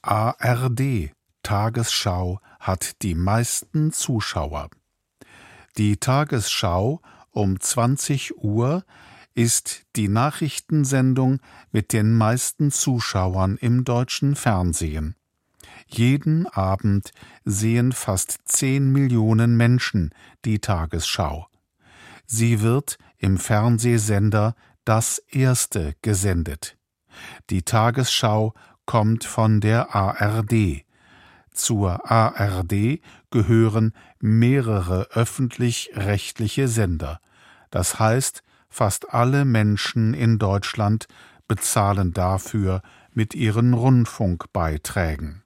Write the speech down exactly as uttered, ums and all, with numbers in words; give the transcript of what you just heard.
A R D Tagesschau hat die meisten Zuschauer. Die Tagesschau um zwanzig Uhr ist die Nachrichtensendung mit den meisten Zuschauern im deutschen Fernsehen. Jeden Abend sehen fast zehn Millionen Menschen die Tagesschau. Sie wird im Fernsehsender Das Erste gesendet. Die Tagesschau kommt von der A R D. Zur A R D gehören mehrere öffentlich-rechtliche Sender. Das heißt, fast alle Menschen in Deutschland bezahlen dafür mit ihren Rundfunkbeiträgen.